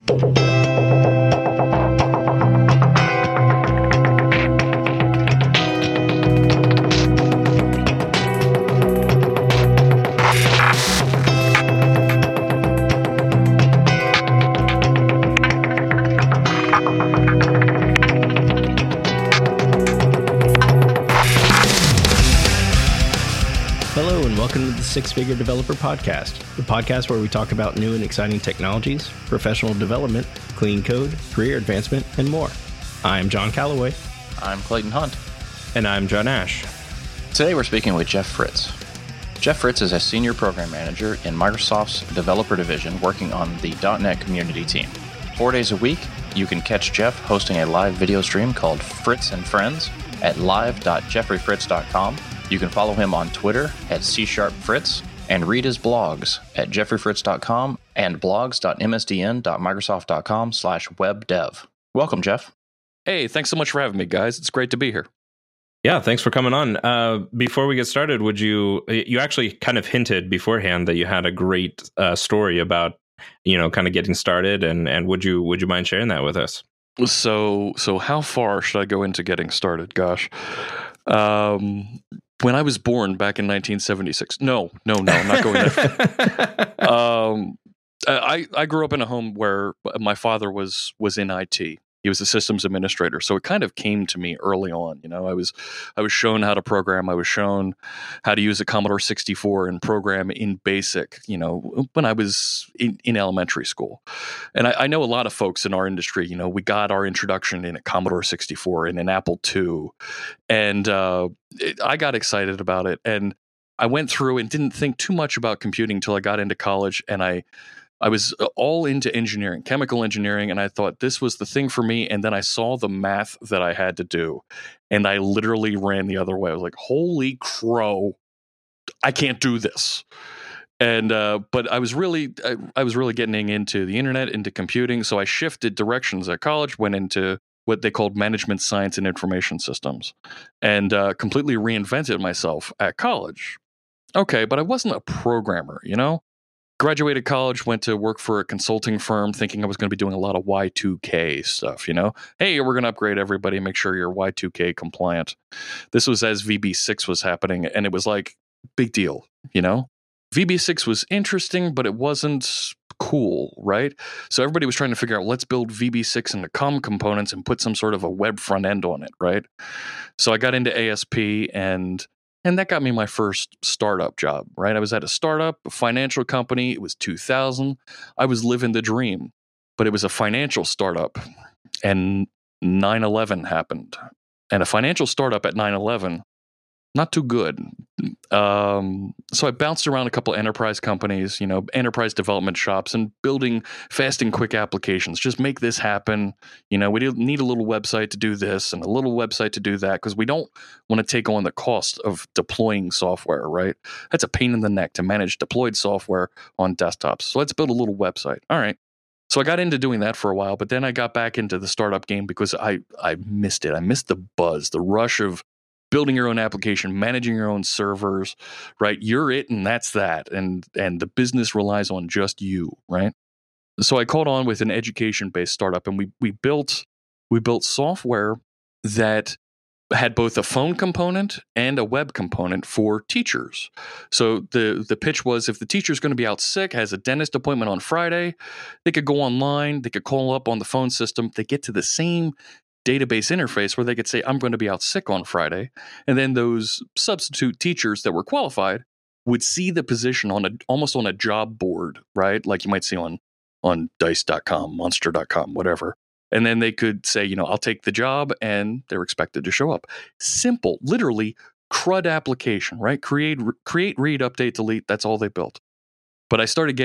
Hello and welcome to the Six Figure Developer Podcast, the podcast where we talk about new and exciting technologies, professional development, clean code, career advancement, and more. I'm John Calloway. I'm Clayton Hunt. And I'm John Ash. Today we're speaking with Jeff Fritz. Jeff Fritz is a senior program manager in Microsoft's developer division working on the .NET community team. 4 days a week, you can catch Jeff hosting a live video stream called Fritz and Friends at live.jeffreyfritz.com. You can follow him on Twitter at C#Fritz and read his blogs at jeffreyfritz.com and blogs.msdn.microsoft.com/webdev. Welcome, Jeff. Hey, thanks so much for having me, guys. It's great to be here. Yeah, thanks for coming on. Before we get started, you actually kind of hinted beforehand that you had a great story about, kind of getting started, and would you mind sharing that with us? So how far should I go into getting started? Gosh. When I was born back in 1976. No, I'm not going there. I grew up in a home where my father was in IT. He was a systems administrator, so it kind of came to me early on. I was shown how to program. I was shown how to use a Commodore 64 and program in BASIC. When I was in elementary school, and I know a lot of folks in our industry. We got our introduction in a Commodore 64 and an Apple II, and I got excited about it. And I went through and didn't think too much about computing until I got into college, and I was all into engineering, chemical engineering, and I thought this was the thing for me. And then I saw the math that I had to do, and I literally ran the other way. I was like, holy crow, I can't do this. And but I was really getting into the internet, into computing. So I shifted directions at college, went into what they called management science and information systems, and completely reinvented myself at college. Okay, but I wasn't a programmer, Graduated college, went to work for a consulting firm thinking I was going to be doing a lot of Y2K stuff, Hey, we're going to upgrade everybody, make sure you're Y2K compliant. This was as VB6 was happening, and it was like, big deal, VB6 was interesting, but it wasn't cool, right? So everybody was trying to figure out, let's build VB6 into COM components and put some sort of a web front end on it, right? So I got into ASP, and that got me my first startup job, right? I was at a startup, a financial company. It was 2000. I was living the dream, but it was a financial startup. And 9/11 happened. And a financial startup at 9/11, not too good. So I bounced around a couple of enterprise companies, enterprise development shops, and building fast and quick applications. Just make this happen. We need a little website to do this and a little website to do that, because we don't want to take on the cost of deploying software, right? That's a pain in the neck to manage deployed software on desktops. So let's build a little website. All right. So I got into doing that for a while, but then I got back into the startup game because I missed it. I missed the buzz, the rush of building your own application, managing your own servers, right? You're it, and that's that. And the business relies on just you, right? So I called on with an education-based startup, and we built software that had both a phone component and a web component for teachers. So the pitch was, if the teacher's going to be out sick, has a dentist appointment on Friday, they could go online, they could call up on the phone system, they get to the same database interface where they could say, I'm going to be out sick on Friday. And then those substitute teachers that were qualified would see the position almost on a job board, right? Like you might see on dice.com, monster.com, whatever. And then they could say, I'll take the job, and they're expected to show up. Simple, literally CRUD application, right? Create, read, update, delete. That's all they built. But I started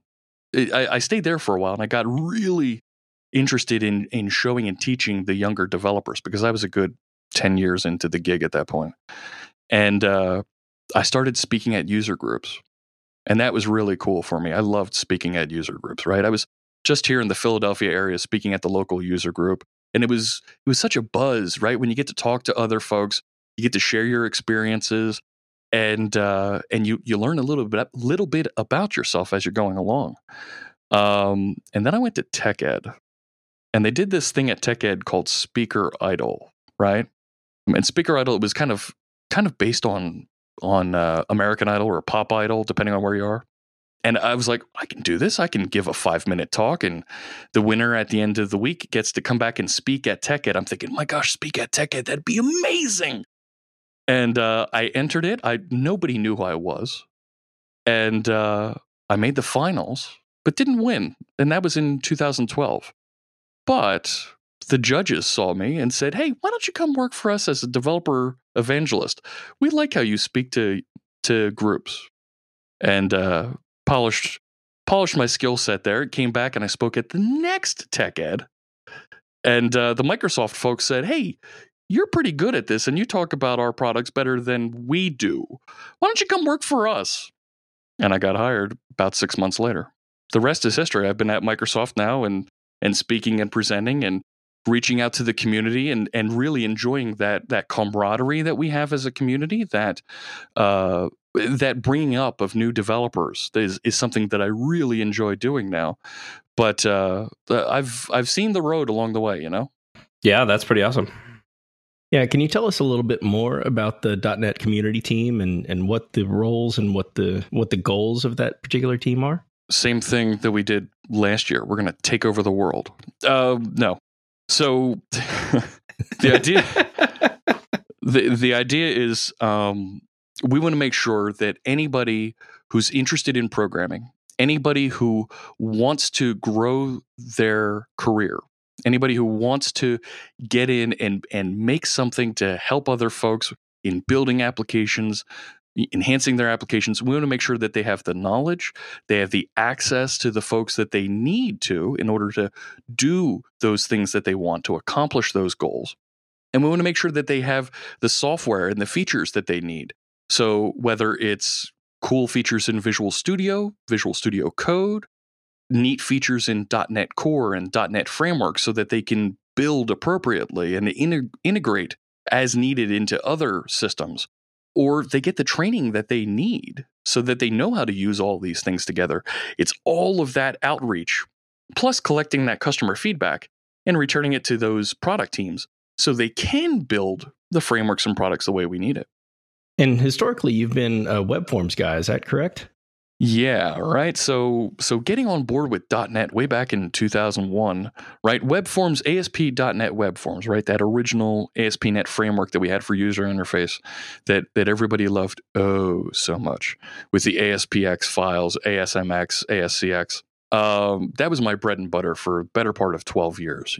I stayed there for a while, and I got really interested in showing and teaching the younger developers, because I was a good 10 years into the gig at that point. And I started speaking at user groups, and that was really cool for me. I loved speaking at user groups, right? I was just here in the Philadelphia area speaking at the local user group, and it was such a buzz, right? When you get to talk to other folks, you get to share your experiences, and you learn a little bit about yourself as you're going along. And then I went to TechEd, and they did this thing at TechEd called Speaker Idol, right? And Speaker Idol, it was kind of based on American Idol or Pop Idol, depending on where you are. And I was like, I can do this. I can give a 5-minute talk, and the winner at the end of the week gets to come back and speak at TechEd. I'm thinking, my gosh, speak at TechEd, that'd be amazing. And I entered it. Nobody knew who I was, and I made the finals, but didn't win. And that was in 2012. But the judges saw me and said, hey, why don't you come work for us as a developer evangelist? We like how you speak to groups. And polished my skill set there. Came back and I spoke at the next TechEd. And the Microsoft folks said, hey, you're pretty good at this and you talk about our products better than we do. Why don't you come work for us? And I got hired about 6 months later. The rest is history. I've been at Microsoft now and speaking and presenting and reaching out to the community and really enjoying that camaraderie that we have as a community, that bringing up of new developers is something that I really enjoy doing now. But I've seen the road along the way, Yeah, that's pretty awesome. Yeah, can you tell us a little bit more about the .NET community team and what the roles and what the goals of that particular team are? Same thing that we did last year. We're going to take over the world. No. So the idea the idea is we want to make sure that anybody who's interested in programming, anybody who wants to grow their career, anybody who wants to get in and make something to help other folks in building applications, enhancing their applications, we want to make sure that they have the knowledge, they have the access to the folks that they need to in order to do those things that they want to accomplish those goals. And we want to make sure that they have the software and the features that they need. So whether it's cool features in Visual Studio Code, neat features in .NET Core and .NET Framework so that they can build appropriately and integrate as needed into other systems, or they get the training that they need so that they know how to use all these things together. It's all of that outreach, plus collecting that customer feedback and returning it to those product teams so they can build the frameworks and products the way we need it. And historically, you've been a web forms guy, is that correct? Yeah, right. So getting on board with .NET way back in 2001, right? Web forms, ASP.NET Web Forms, right? That original ASP.NET framework that we had for user interface that everybody loved so much, with the ASPX files, ASMX, ASCX. That was my bread and butter for a better part of 12 years,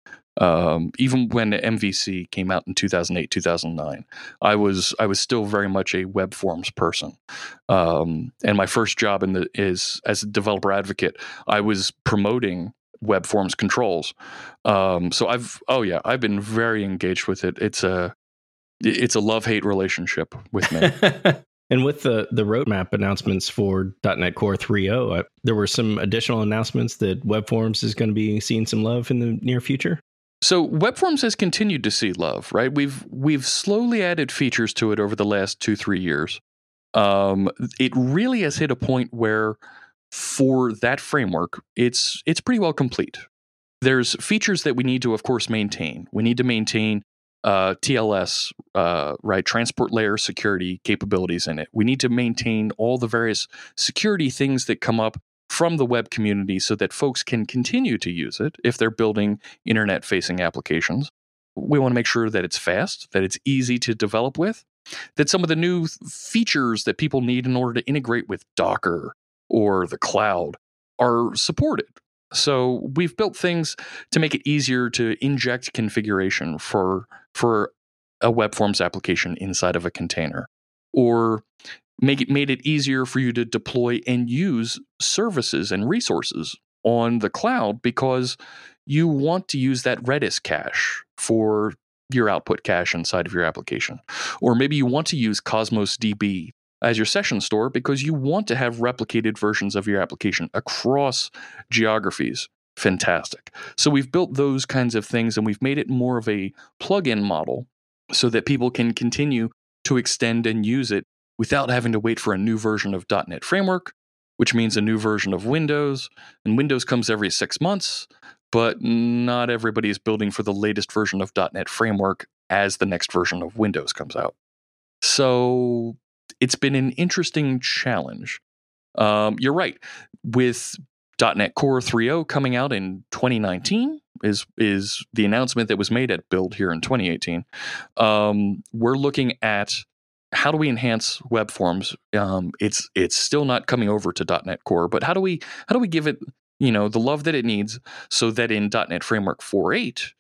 even when MVC came out in 2008, 2009, I was still very much a web forms person. And my first job is as a developer advocate. I was promoting web forms controls. So I've been very engaged with it. It's a love-hate relationship with me. And with the roadmap announcements for .NET Core 3.0, there were some additional announcements that web forms is going to be seeing some love in the near future. So web forms has continued to see love, right? We've slowly added features to it over the last 2-3 years. It really has hit a point where for that framework, it's pretty well complete. There's features that we need to, of course, maintain. We need to maintain TLS, right, transport layer security capabilities in it. We need to maintain all the various security things that come up from the web community so that folks can continue to use it if they're building internet-facing applications. We want to make sure that it's fast, that it's easy to develop with, that some of the new features that people need in order to integrate with Docker or the cloud are supported. So we've built things to make it easier to inject configuration for a web forms application inside of a container, or made it easier for you to deploy and use services and resources on the cloud because you want to use that Redis cache for your output cache inside of your application. Or maybe you want to use Cosmos DB as your session store because you want to have replicated versions of your application across geographies. Fantastic. So we've built those kinds of things and we've made it more of a plug-in model so that people can continue to extend and use it without having to wait for a new version of .NET Framework which means a new version of Windows. And Windows comes every 6 months, but not everybody is building for the latest version of .NET Framework as the next version of Windows comes out. So it's been an interesting challenge. You're right. With .NET Core 3.0 coming out in 2019 is the announcement that was made at Build here in 2018. We're looking at how do we enhance web forms. It's still not coming over to .NET Core, but how do we give it the love that it needs so that in .NET Framework 4.8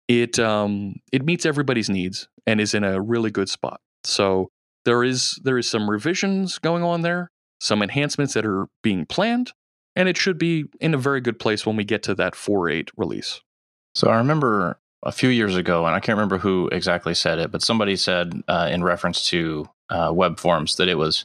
it meets everybody's needs and is in a really good spot. So there is some revisions going on there, some enhancements that are being planned, and it should be in a very good place when we get to that 4.8 release. So I remember a few years ago, and I can't remember who exactly said it, but somebody said in reference to web forms that it was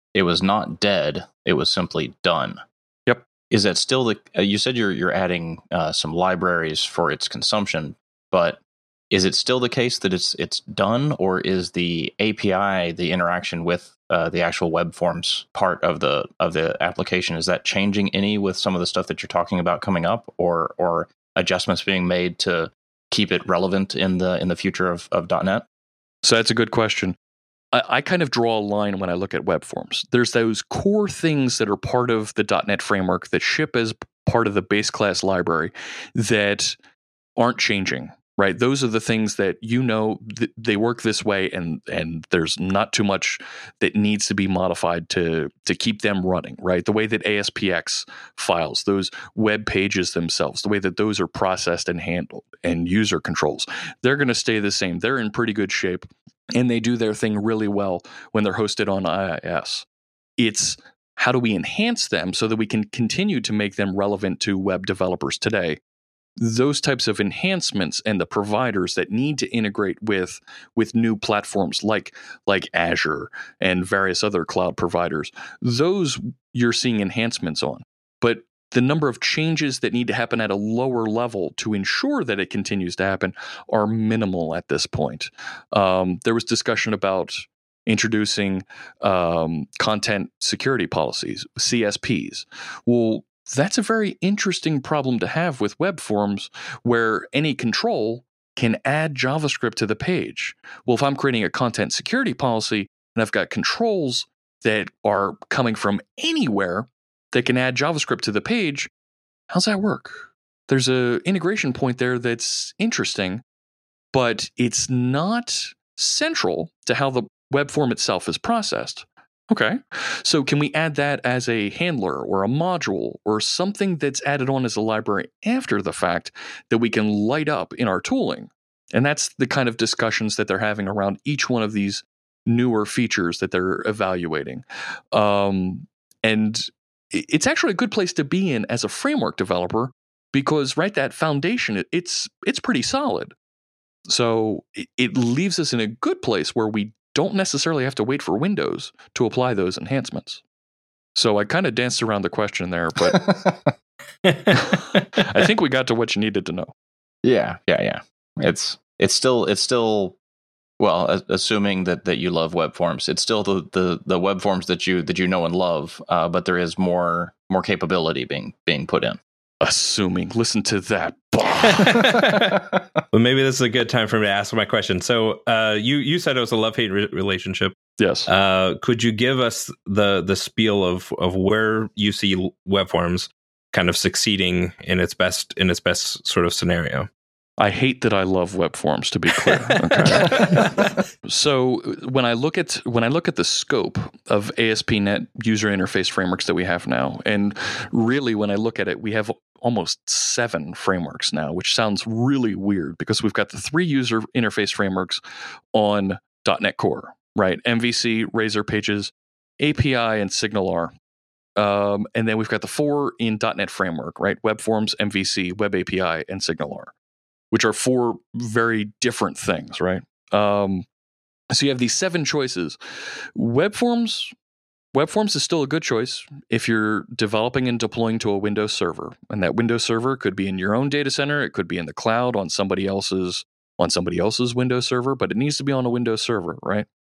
not dead, it was simply done. Yep. Is that still the? You said you're adding some libraries for its consumption, but is it still the case that it's done, or is the API, the interaction with the actual web forms part of the application, is that changing any with some of the stuff that you're talking about coming up, or adjustments being made to keep it relevant in the future of .NET? So that's a good question. I kind of draw a line when I look at web forms. There's those core things that are part of the .NET framework that ship as part of the base class library that aren't changing. Right, those are the things that they work this way, and there's not too much that needs to be modified to keep them running. Right, the way that ASPX files, those web pages themselves, the way that those are processed and handled, and user controls, they're going to stay the same. They're in pretty good shape, and they do their thing really well when they're hosted on IIS. It's how do we enhance them so that we can continue to make them relevant to web developers today. Those types of enhancements and the providers that need to integrate with new platforms like Azure and various other cloud providers, those you're seeing enhancements on. But the number of changes that need to happen at a lower level to ensure that it continues to happen are minimal at this point. There was discussion about introducing content security policies, CSPs. Well, that's a very interesting problem to have with web forms where any control can add JavaScript to the page. Well, if I'm creating a content security policy and I've got controls that are coming from anywhere that can add JavaScript to the page, how's that work? There's an integration point there that's interesting, but it's not central to how the web form itself is processed. Okay, so can we add that as a handler or a module or something that's added on as a library after the fact that we can light up in our tooling? And that's the kind of discussions that they're having around each one of these newer features that they're evaluating. And it's actually a good place to be in as a framework developer because, right, that foundation, it's pretty solid. So it leaves us in a good place where we don't necessarily have to wait for Windows to apply those enhancements. So I kind of danced around the question there, but I think we got to what you needed to know. Yeah. It's still well, assuming that you love web forms, it's still the web forms that you know and love, but there is more capability being put in. Assuming, listen to that. Well, maybe this is a good time for me to ask my question. So, you said it was a love-hate relationship. Yes. Could you give us the spiel of where you see web forms kind of succeeding in its best sort of scenario? I hate that I love web forms, to be clear. Okay. So when I look at the scope of ASP.NET user interface frameworks that we have now, and really when I look at it, we have almost 7 frameworks now, which sounds really weird because we've got the 3 user interface frameworks on .NET Core, right? MVC, Razor Pages, API, and SignalR. And then we've got the 4 in .NET Framework, right? Web Forms, MVC, Web API, and SignalR, which are 4 very different things, right? So you have these 7 choices. Web Forms is still a good choice if you're developing and deploying to a Windows server. And that Windows server could be in your own data center. It could be in the cloud on somebody else's Windows server, but it needs to be on a Windows server, right?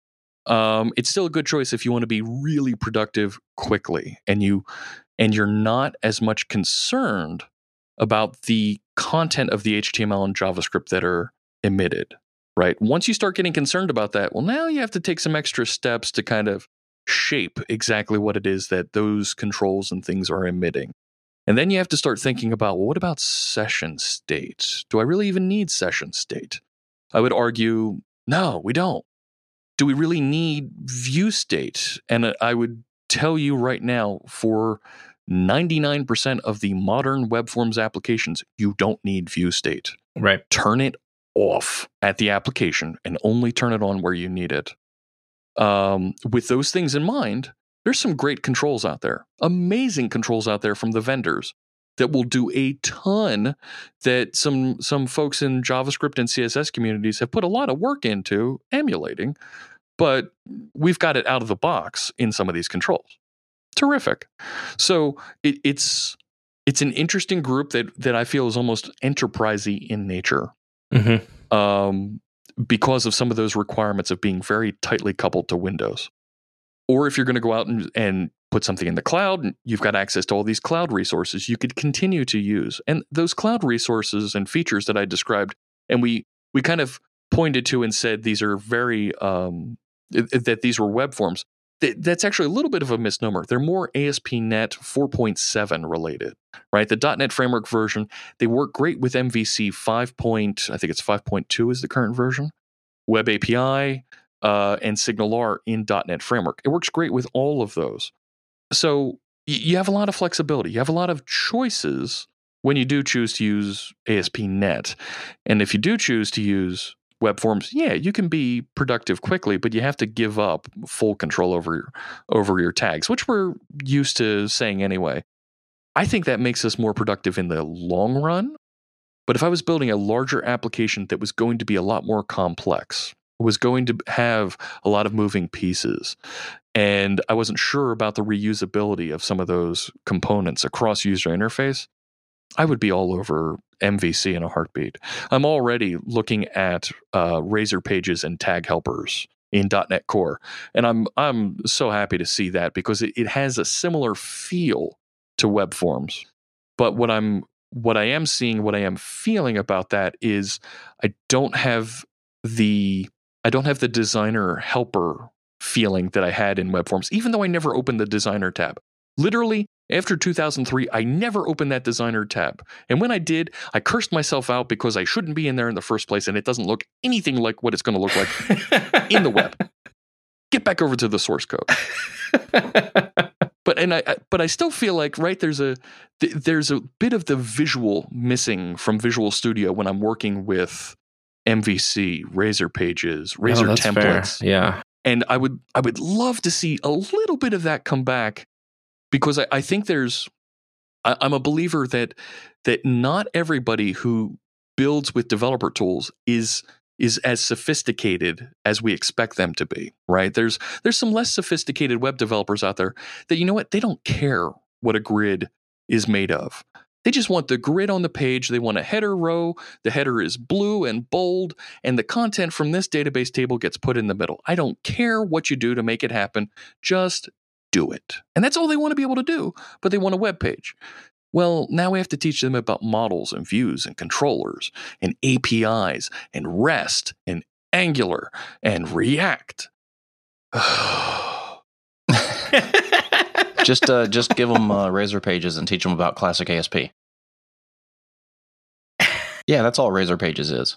It's still a good choice if you want to be really productive quickly, and you're not as much concerned about the content of the HTML and JavaScript that are emitted, right? Once you start getting concerned about that, well, now you have to take some extra steps to kind of shape exactly what it is that those controls and things are emitting. And then you have to start thinking about, well, what about session state? Do I really even need session state? I would argue, no, we don't. Do we really need view state? And I would tell you right now, for 99% of the modern web forms applications, you don't need view state. Right. Turn it off at the application and only turn it on where you need it. With those things in mind, there's some great controls out there, amazing controls out there from the vendors that will do a ton that some folks in JavaScript and CSS communities have put a lot of work into emulating, but we've got it out of the box in some of these controls. Terrific. So it's an interesting group that I feel is almost enterprisey in nature, because of some of those requirements of being very tightly coupled to Windows. Or if you're going to go out and put something in the cloud, and you've got access to all these cloud resources you could continue to use. And those cloud resources and features that I described, and we kind of pointed to and said these are very, that these were web forms. That's actually a little bit of a misnomer. They're more ASP.NET 4.7 related, right? The .NET Framework version, they work great with MVC 5. I think it's 5.2 is the current version. Web API and SignalR in .NET Framework. It works great with all of those. So you have a lot of flexibility. You have a lot of choices when you do choose to use ASP.NET. And if you do choose to use web forms, yeah, you can be productive quickly, but you have to give up full control over your tags, which we're used to saying anyway. I think that makes us more productive in the long run. But if I was building a larger application that was going to be a lot more complex, was going to have a lot of moving pieces, and I wasn't sure about the reusability of some of those components across user interface, I would be all over MVC in a heartbeat. I'm already looking at Razor Pages and tag helpers in .NET Core, and I'm so happy to see that because it has a similar feel to web forms. But what I am seeing, what I am feeling about that is I don't have the designer helper feeling that I had in web forms, even though I never opened the designer tab. Literally, after 2003, I never opened that designer tab. And when I did, I cursed myself out because I shouldn't be in there in the first place, and it doesn't look anything like what it's going to look like in the web. Get back over to the source code. But I still feel like, right, there's a bit of the visual missing from Visual Studio when I'm working with MVC, Razor Pages, Razor templates. Fair. Yeah. And I would love to see a little bit of that come back, because I think I'm a believer that not everybody who builds with developer tools is as sophisticated as we expect them to be, right? There's some less sophisticated web developers out there that, you know what, they don't care what a grid is made of. They just want the grid on the page. They want a header row. The header is blue and bold, and the content from this database table gets put in the middle. I don't care what you do to make it happen. Just do it. And that's all they want to be able to do, but they want a web page. Well, now we have to teach them about models and views and controllers and APIs and REST and Angular and React. Just give them Razor Pages and teach them about classic ASP. Yeah, that's all Razor Pages is.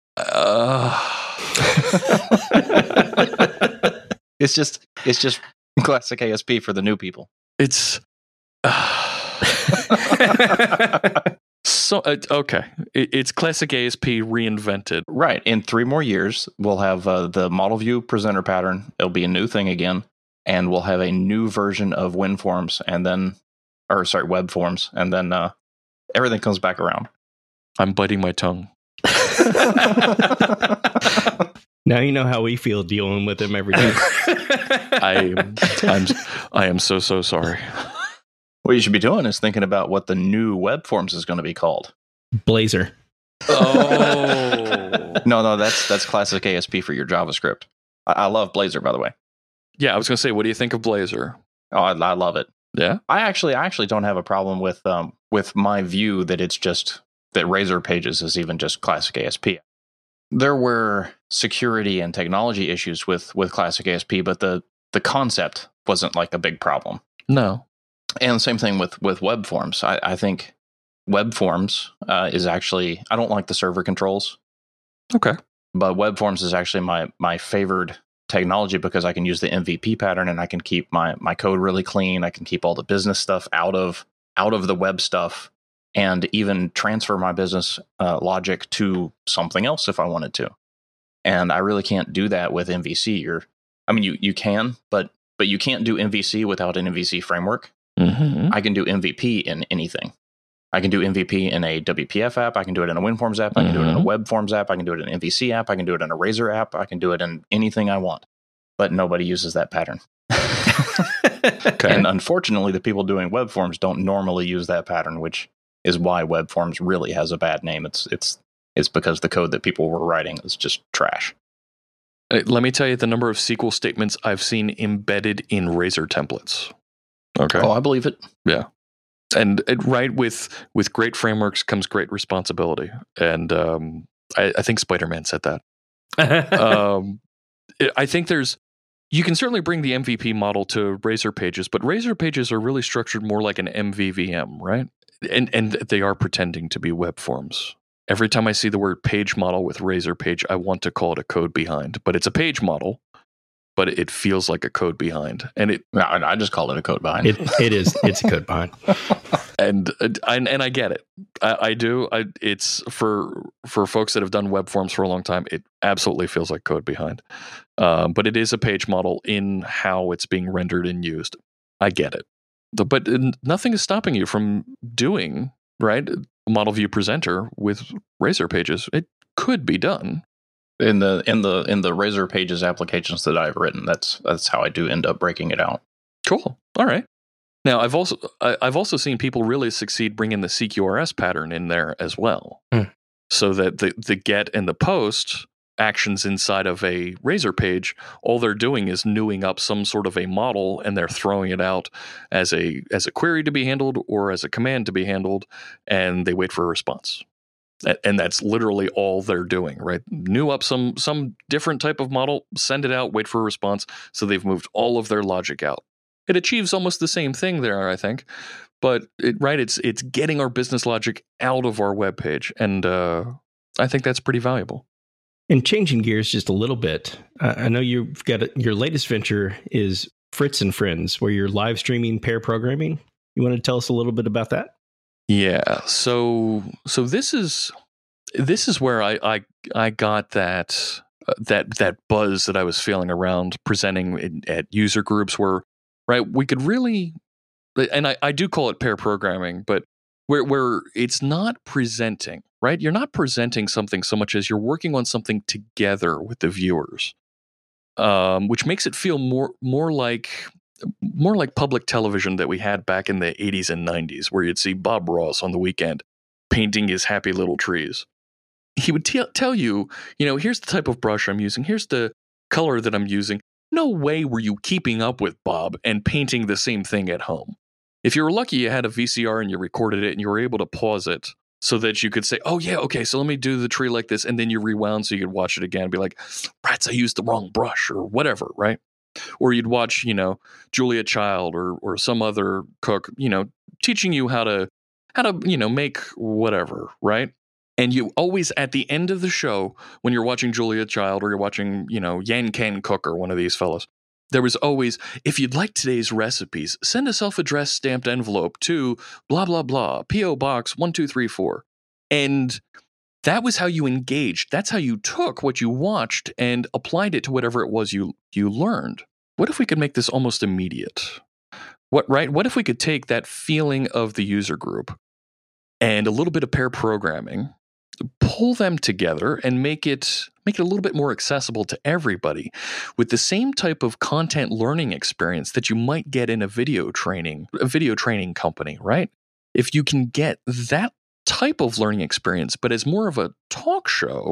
It's just classic ASP for the new people. It's so okay. It's classic ASP reinvented. Right. In 3 more years, we'll have the model view presenter pattern. It'll be a new thing again. And we'll have a new version of web forms, and then everything comes back around. I'm biting my tongue. Now you know how we feel dealing with him every day. I am so sorry. What you should be doing is thinking about what the new web forms is going to be called. Blazor. Oh. No, that's classic ASP for your JavaScript. I love Blazor, by the way. Yeah, I was going to say, what do you think of Blazor? Oh, I love it. Yeah, I actually don't have a problem with my view that it's just that Razor Pages is even just classic ASP. There were security and technology issues with classic ASP, but the concept wasn't like a big problem. no. And same thing with web forms. I think web forms is actually, I don't like the server controls. Okay. But web forms is actually my favored technology because I can use the MVP pattern and I can keep my code really clean. I can keep all the business stuff out of the web stuff and even transfer my business logic to something else if I wanted to. And I really can't do that with MVC. You can, but you can't do MVC without an MVC framework. Mm-hmm. I can do MVP in anything. I can do MVP in a WPF app. I can do it in a WinForms app. I can do it in a Web Forms app. I can do it in an MVC app. I can do it in a Razor app. I can do it in anything I want. But nobody uses that pattern. Okay. And unfortunately, the people doing web forms don't normally use that pattern, which is why web forms really has a bad name. It's because the code that people were writing is just trash. Let me tell you the number of SQL statements I've seen embedded in Razor templates. Okay. Oh, I believe it. Yeah. And right with great frameworks comes great responsibility. And I think Spider-Man said that. I think you can certainly bring the MVP model to Razor Pages, but Razor Pages are really structured more like an MVVM, right? And they are pretending to be web forms. Every time I see the word page model with Razor Page, I want to call it a code behind, but it's a page model, but it feels like a code behind. And I just call it a code behind. It is. It's a code behind. And I get it. I do. It's for folks that have done web forms for a long time. It absolutely feels like code behind. But it is a page model in how it's being rendered and used. I get it. But nothing is stopping you from doing, right, model view presenter with Razor Pages. It could be done. In the Razor Pages applications that I've written, that's how I do end up breaking it out. Cool. All right. Now, I've also seen people really succeed bringing the CQRS pattern in there as well, so that the get and the post actions inside of a Razor page, all they're doing is newing up some sort of a model, and they're throwing it out as a query to be handled or as a command to be handled, and they wait for a response. And that's literally all they're doing, right? New up some different type of model, send it out, wait for a response. So they've moved all of their logic out. It achieves almost the same thing there, I think, but it's getting our business logic out of our web page, and I think that's pretty valuable. And changing gears just a little bit, I know you've got your latest venture is Fritz and Friends, where you're live streaming pair programming. You want to tell us a little bit about that? Yeah, so this is where I got that buzz that I was feeling around presenting at user groups, where we could really, and I do call it pair programming, but where it's not presenting, right? You're not presenting something so much as you're working on something together with the viewers, which makes it feel more like public television that we had back in the 80s and 90s, where you'd see Bob Ross on the weekend painting his happy little trees. He would tell you, here's the type of brush I'm using, here's the color that I'm using. No way were you keeping up with Bob and painting the same thing at home. If you were lucky, you had a VCR and you recorded it and you were able to pause it so that you could say, oh yeah, okay, so let me do the tree like this, and then you rewound so you could watch it again and be like, rats, I used the wrong brush or whatever, right? Or you'd watch, Julia Child or some other cook, teaching you how to make whatever, right? And you always, at the end of the show, when you're watching Julia Child or you're watching, Yan Can Cook or one of these fellows, there was always, if you'd like today's recipes, send a self-addressed stamped envelope to blah, blah, blah, P.O. Box 1234. And that was how you engaged. That's how you took what you watched and applied it to whatever it was you learned. What if we could make this almost immediate? What if we could take that feeling of the user group and a little bit of pair programming, pull them together and make it a little bit more accessible to everybody with the same type of content learning experience that you might get in a video training company, right? If you can get that type of learning experience, but as more of a talk show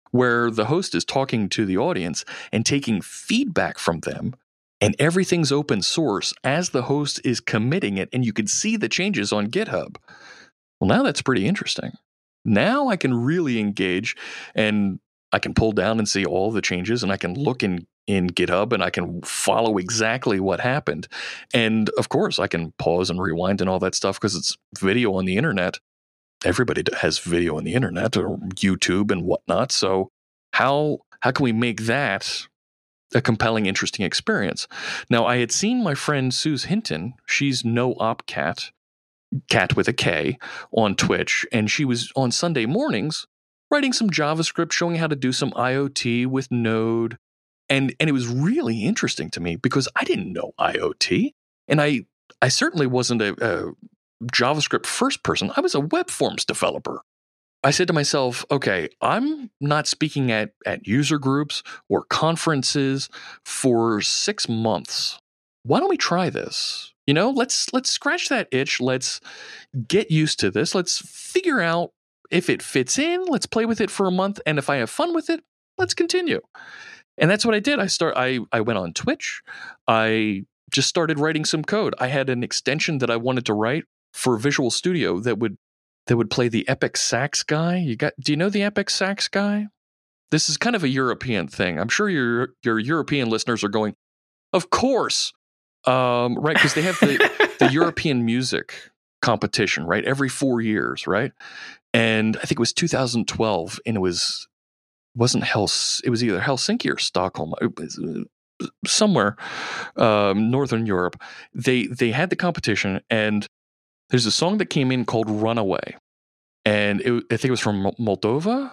where the host is talking to the audience and taking feedback from them, and everything's open source as the host is committing it, and you can see the changes on GitHub. Well, now that's pretty interesting. Now I can really engage, and I can pull down and see all the changes, and I can look in GitHub, and I can follow exactly what happened. And of course, I can pause and rewind and all that stuff because it's video on the internet. Everybody has video on the internet or YouTube and whatnot. So how can we make that a compelling, interesting experience? Now, I had seen my friend Suze Hinton. She's NoOpCat, cat with a K, on Twitch, and she was on Sunday mornings writing some JavaScript, showing how to do some IoT with Node. And it was really interesting to me because I didn't know IoT, and I certainly wasn't a JavaScript first person. I was a web forms developer. I said to myself, okay, I'm not speaking at user groups or conferences for 6 months. Why don't we try this? Let's scratch that itch. Let's get used to this. Let's figure out if it fits in. Let's play with it for a month. And if I have fun with it, let's continue. And that's what I did. I went on Twitch. I just started writing some code. I had an extension that I wanted to write for Visual Studio that would play the Epic Sax guy. Do you know the Epic Sax guy? This is kind of a European thing. I'm sure your European listeners are going, of course, right? Because they have the European music competition, right? Every 4 years, right? And I think it was 2012, and it was either Helsinki or Stockholm. It was somewhere northern Europe. They had the competition, and there's a song that came in called Runaway. And I think it was from Moldova.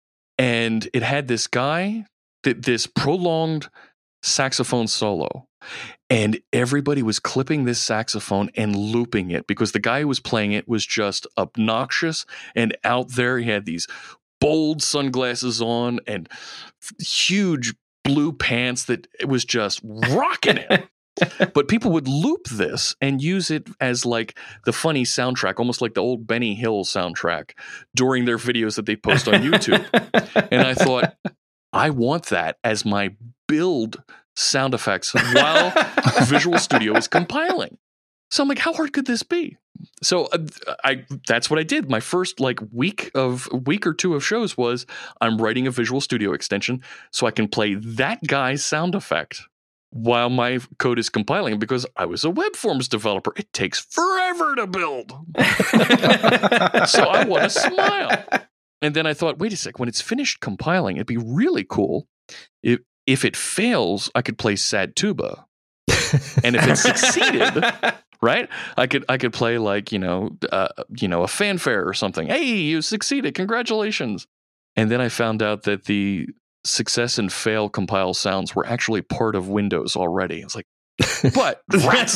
And it had this guy, this prolonged saxophone solo. And everybody was clipping this saxophone and looping it because the guy who was playing it was just obnoxious and out there. He had these bold sunglasses on and huge blue pants that it was just rocking it. But people would loop this and use it as like the funny soundtrack, almost like the old Benny Hill soundtrack during their videos that they post on YouTube. And I thought, I want that as my build sound effects while Visual Studio is compiling. So I'm like, how hard could this be? So that's what I did. My first week or two of shows was I'm writing a Visual Studio extension so I can play that guy's sound effect while my code is compiling, because I was a web forms developer. It takes forever to build. So I want to smile. And then I thought, wait a sec, when it's finished compiling, it'd be really cool if it fails, I could play sad tuba. And if it succeeded, right, I could play a fanfare or something. Hey, you succeeded, congratulations. And then I found out that the success and fail compile sounds were actually part of Windows already. I was like, but rats.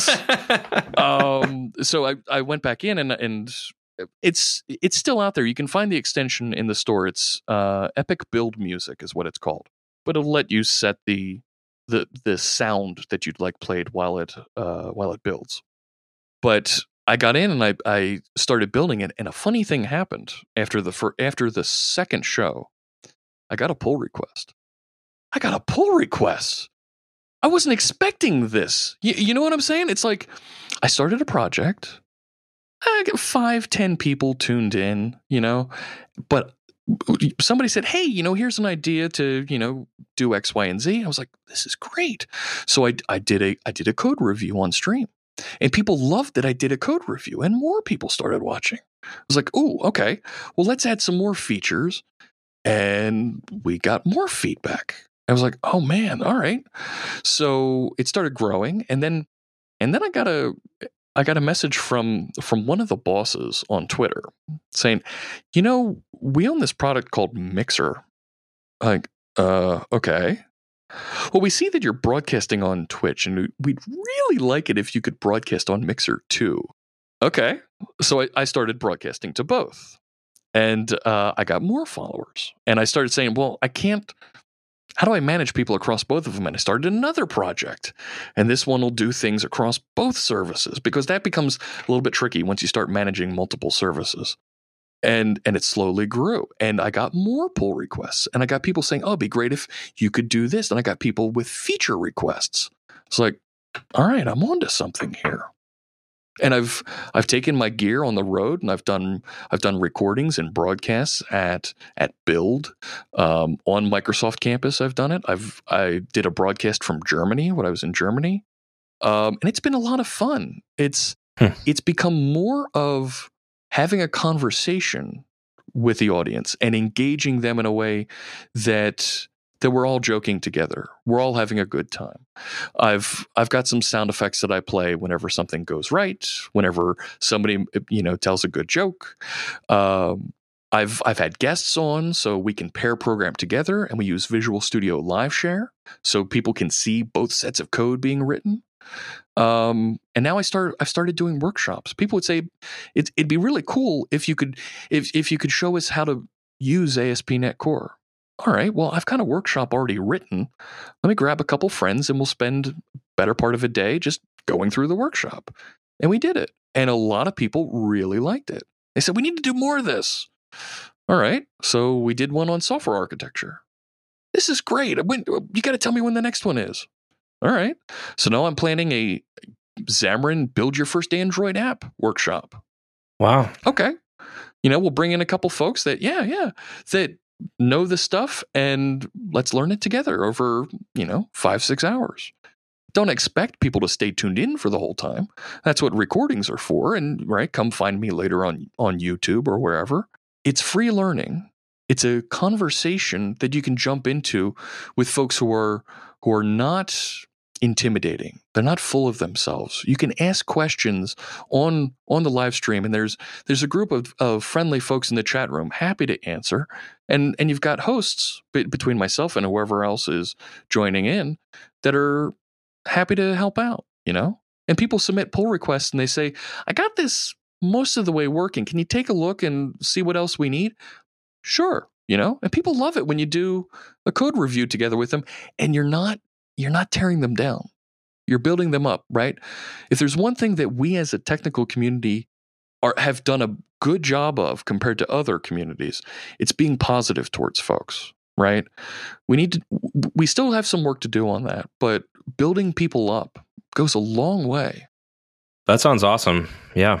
So I went back in and it's still out there. You can find the extension in the store. It's Epic Build Music is what it's called. But it'll let you set the sound that you'd like played while it builds. But I got in and I started building it, and a funny thing happened after the second show. I got a pull request. I wasn't expecting this. You know what I'm saying? It's like I started a project. I got 5-10 people tuned in, but somebody said, hey, here's an idea to, do X, Y, and Z. I was like, this is great. So I did a code review on stream, and people loved that I did a code review, and more people started watching. I was like, oh, okay. Well, let's add some more features. And we got more feedback. I was like, oh man, all right. So it started growing, and then I got a message from one of the bosses on Twitter saying, we own this product called Mixer. Like, okay. Well, we see that you're broadcasting on Twitch, and we'd really like it if you could broadcast on Mixer too. Okay. So I started broadcasting to both. And I got more followers. And I started saying, well, how do I manage people across both of them? And I started another project. And this one will do things across both services, because that becomes a little bit tricky once you start managing multiple services. And it slowly grew. And I got more pull requests. And I got people saying, oh, it'd be great if you could do this. And I got people with feature requests. It's like, all right, I'm onto something here. And I've taken my gear on the road, and I've done recordings and broadcasts at Build on Microsoft campus. I've done it. I did a broadcast from Germany when I was in Germany, and it's been a lot of fun. It's become more of having a conversation with the audience and engaging them in a way that we're all joking together. We're all having a good time. I've got some sound effects that I play whenever something goes right, whenever somebody tells a good joke. I've had guests on, so we can pair program together, and we use Visual Studio Live Share so people can see both sets of code being written. And now I've started doing workshops. People would say it'd be really cool if you could show us how to use ASP.NET Core. All right, well, I've got a workshop already written. Let me grab a couple friends and we'll spend better part of a day just going through the workshop. And we did it. And a lot of people really liked it. They said, we need to do more of this. All right, so we did one on software architecture. This is great. You got to tell me when the next one is. All right. So now I'm planning a Xamarin Build Your First Android App workshop. Wow. Okay. We'll bring in a couple folks that know the stuff, and let's learn it together over, 5-6 hours. Don't expect people to stay tuned in for the whole time. That's what recordings are for. And come find me later on YouTube or wherever. It's free learning. It's a conversation that you can jump into with folks who are not intimidating. They're not full of themselves. You can ask questions on the live stream, and there's a group of friendly folks in the chat room happy to answer. And you've got hosts between myself and whoever else is joining in that are happy to help out, And people submit pull requests and they say, I got this most of the way working. Can you take a look and see what else we need? Sure. And people love it when you do a code review together with them, and you're not tearing them down. You're building them up, right? If there's one thing that we as a technical community have done a good job of compared to other communities, it's being positive towards folks, right? We still have some work to do on that, but building people up goes a long way. That sounds awesome. Yeah.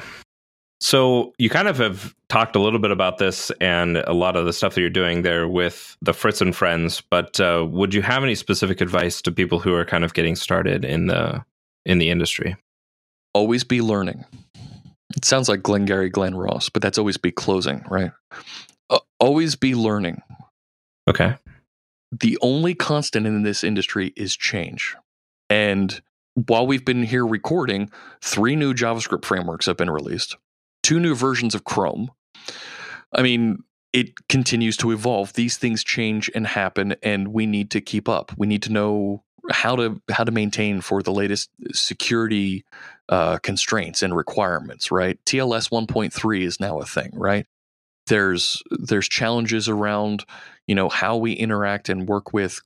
So you kind of have talked a little bit about this and a lot of the stuff that you're doing there with the Fritz and Friends, but would you have any specific advice to people who are kind of getting started in the industry? Always be learning. It sounds like Glengarry Glen Ross, but that's always be closing, right? Always be learning. Okay. The only constant in this industry is change. And while we've been here recording, 3 new JavaScript frameworks have been released. 2 new versions of Chrome. I mean, it continues to evolve. These things change and happen, and we need to keep up. We need to know how to maintain for the latest security constraints and requirements, right? TLS 1.3 is now a thing, right? There's challenges around, how we interact and work with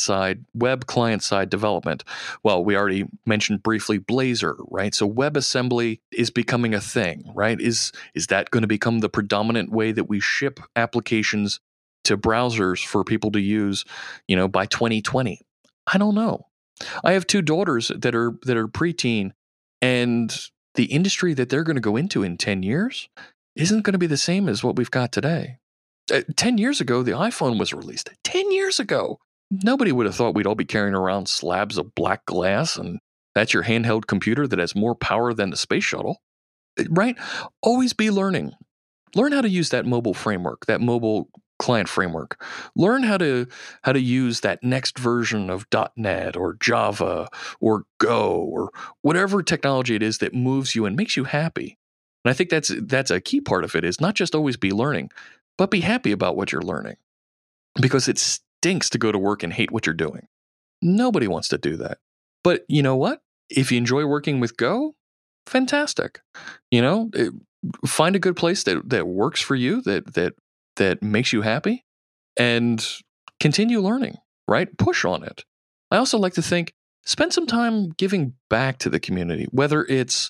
web client-side development. Well, we already mentioned briefly Blazor, right? So WebAssembly is becoming a thing, right? Is that going to become the predominant way that we ship applications to browsers for people to use, by 2020? I don't know. I have 2 daughters that are preteen, and the industry that they're going to go into in 10 years isn't going to be the same as what we've got today. 10 years ago, the iPhone was released. 10 years ago. Nobody would have thought we'd all be carrying around slabs of black glass, and that's your handheld computer that has more power than the space shuttle, right? Always be learning. Learn how to use that mobile framework, that mobile client framework. Learn how to use that next version of .NET or Java or Go or whatever technology it is that moves you and makes you happy. And I think that's a key part of it, is not just always be learning, but be happy about what you're learning. Because it stinks to go to work and hate what you're doing. Nobody wants to do that. But you know what? If you enjoy working with Go, fantastic. Find a good place that works for you, that makes you happy, and continue learning, right? Push on it. I also like to think, spend some time giving back to the community, whether it's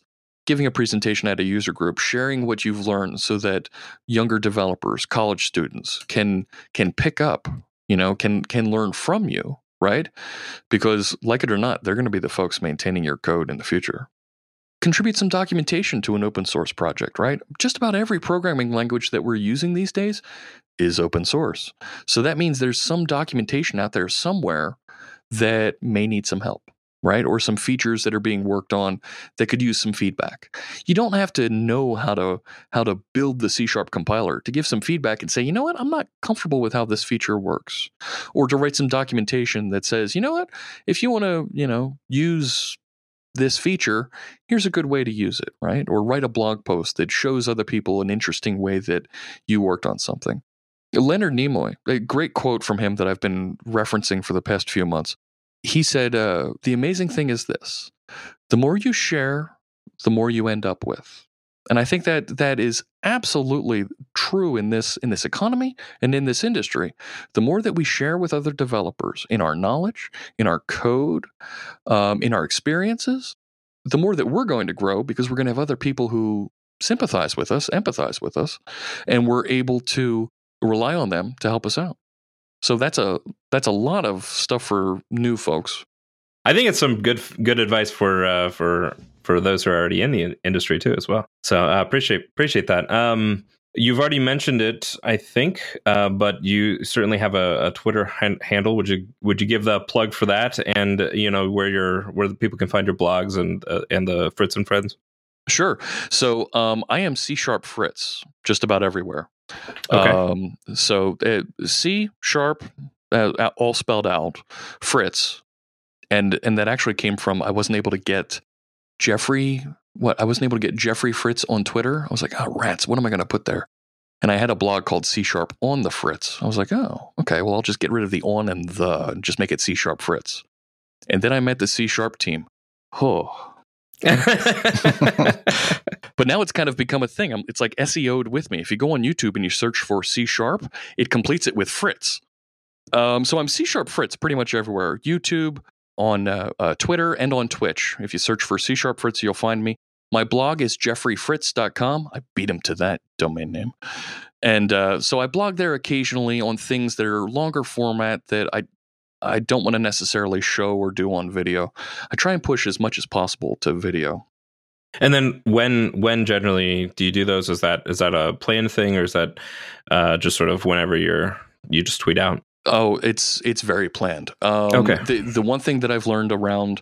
giving a presentation at a user group, sharing what you've learned so that younger developers, college students can pick up, can learn from you, right? Because like it or not, they're going to be the folks maintaining your code in the future. Contribute some documentation to an open source project, right? Just about every programming language that we're using these days is open source. So that means there's some documentation out there somewhere that may need some help, right? Or some features that are being worked on that could use some feedback. You don't have to know how to build the C# compiler to give some feedback and say, you know what, I'm not comfortable with how this feature works. Or to write some documentation that says, you know what, if you want to, use this feature, here's a good way to use it, right? Or write a blog post that shows other people an interesting way that you worked on something. Leonard Nimoy, a great quote from him that I've been referencing for the past few months. He said, the amazing thing is this: the more you share, the more you end up with. And I think that is absolutely true in this economy and in this industry. The more that we share with other developers in our knowledge, in our code, in our experiences, the more that we're going to grow, because we're going to have other people who sympathize with us, empathize with us, and we're able to rely on them to help us out. So that's a lot of stuff for new folks. I think it's some good advice for those who are already in the industry too, as well. So appreciate that. You've already mentioned it, I think, but you certainly have a Twitter handle. Would you give the plug for that, and where the people can find your blogs and the Fritz and Friends? Sure. So I am C# Fritz just about everywhere. Okay. So C#, all spelled out, Fritz. And that actually came from, I wasn't able to get Jeffrey Fritz on Twitter. I was like, oh, rats, what am I going to put there? And I had a blog called C# on the Fritz. I was like, oh, okay, well, I'll just get rid of the on and the, and just make it C# Fritz. And then I met the C# team. Oh. But now it's kind of become a thing. It's like SEO'd with me. If you go on YouTube and you search for C#, it completes it with Fritz. So I'm C# Fritz pretty much everywhere. YouTube, on Twitter, and on Twitch. If you search for C# Fritz, you'll find me. My blog is jeffreyfritz.com. I beat him to that domain name. And so I blog there occasionally on things that are longer format that I don't want to necessarily show or do on video. I try and push as much as possible to video. And then when generally do you do those? Is that a planned thing, or is that just sort of whenever you just tweet out? Oh, it's very planned. Okay. The one thing that I've learned around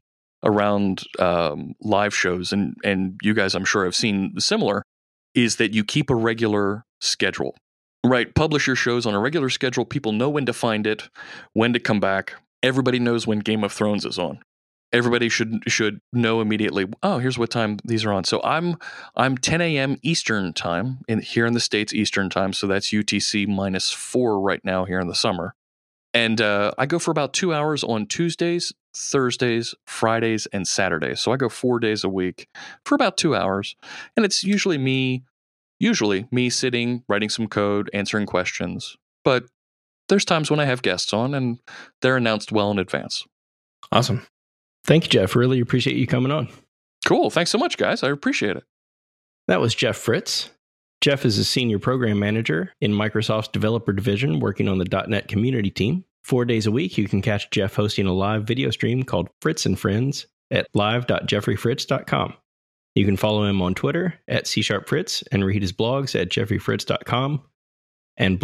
live shows, and you guys I'm sure have seen similar, is that you keep a regular schedule. Right, publish your shows on a regular schedule. People know when to find it, when to come back. Everybody knows when Game of Thrones is on. Everybody should know immediately. Oh, here's what time these are on. So I'm 10 a.m. Eastern time here in the States, Eastern time. So that's UTC -4 right now here in the summer. And I go for about 2 hours on Tuesdays, Thursdays, Fridays, and Saturdays. So I go 4 days a week for about 2 hours, and it's usually me sitting, writing some code, answering questions. But there's times when I have guests on, and they're announced well in advance. Awesome. Thank you, Jeff. Really appreciate you coming on. Cool. Thanks so much, guys. I appreciate it. That was Jeff Fritz. Jeff is a senior program manager in Microsoft's developer division, working on the .NET community team. 4 days a week, you can catch Jeff hosting a live video stream called Fritz and Friends at live.jeffreyfritz.com. You can follow him on Twitter at C#Fritz and read his blogs at jeffreyfritz.com and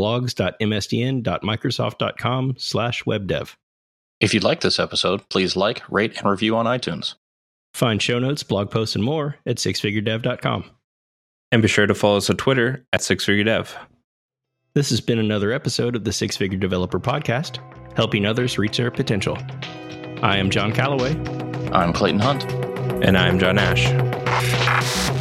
blogs.msdn.microsoft.com/webdev. If you like this episode, please like, rate, and review on iTunes. Find show notes, blog posts, and more at sixfiguredev.com. And be sure to follow us on Twitter at sixfiguredev. This has been another episode of the Six Figure Developer Podcast, helping others reach their potential. I am John Calloway. I'm Clayton Hunt. And I'm John Ash.